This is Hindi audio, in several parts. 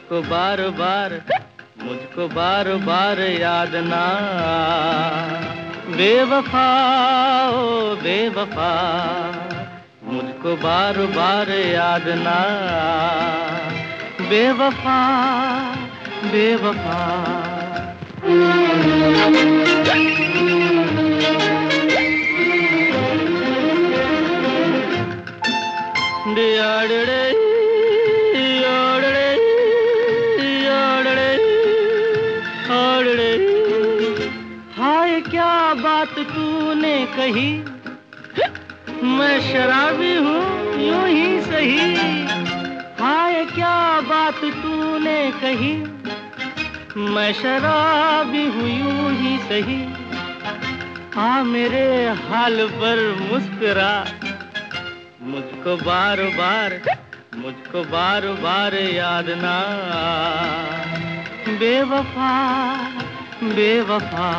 मुझको बार बार याद ना, बेवफा ओ बेवफा, मुझको बार बार याद ना, बेवफा बेवफा। हाय क्या बात तूने कही, मैं शराबी हूँ यूं ही सही। हाय क्या बात तूने कही, मैं शराबी हूँ यूं ही सही। आ मेरे हाल पर मुस्कुरा, मुझको बार बार याद ना, बेवफा बेवफा।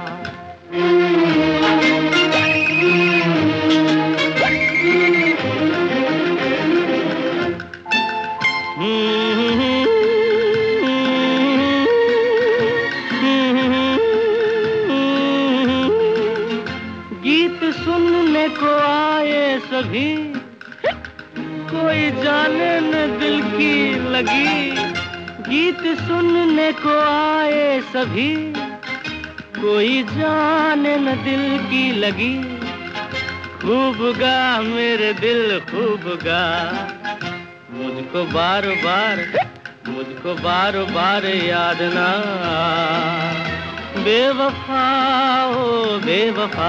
गीत सुनने को आए सभी, कोई जाने न दिल की लगी। गीत सुनने को आए सभी, कोई जाने न दिल की लगी। खूब गा मेरे दिल खूब गा, मुझको बार बार याद ना, बेवफा ओ बेवफा।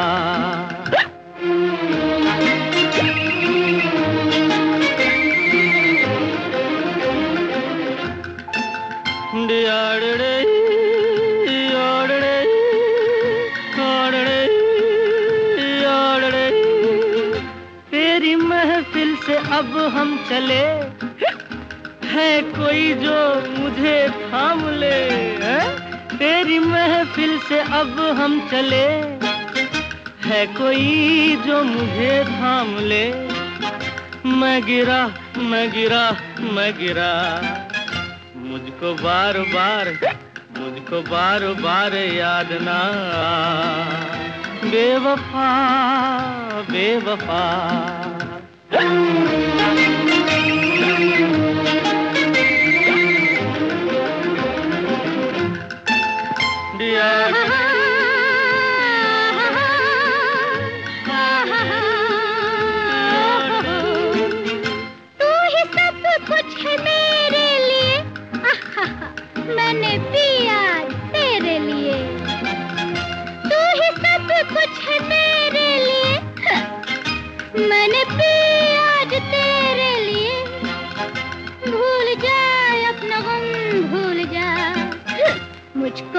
तेरी महफिल से अब हम चले, है कोई जो मुझे थाम ले। तेरी महफिल से अब हम चले, है कोई जो मुझे थाम ले। मैं गिरा मैं गिरा मैं गिरा, मुझको बार बार याद ना, बेवफा बेवफा। तू ही सब कुछ है मेरे लिए, मैंने पिया तेरे लिए। तू ही सब कुछ है मेरे लिए, मैंने पिया आज तेरे लिए। भूल जा अपना गम भूल जा, मुझको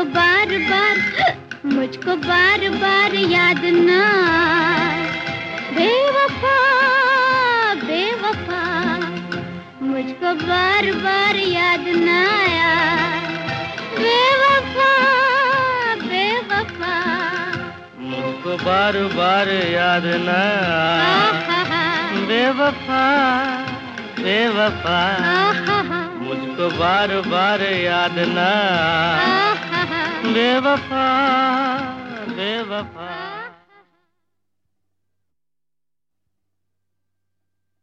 बार बार याद ना, बेवफा बेवफा। मुझको बार बार याद ना आया, बेवफा बेवफा। मुझको बार बार याद ना, बेवफा बेवफा। मुझको बार बार याद ना, बेवफा बेवफा।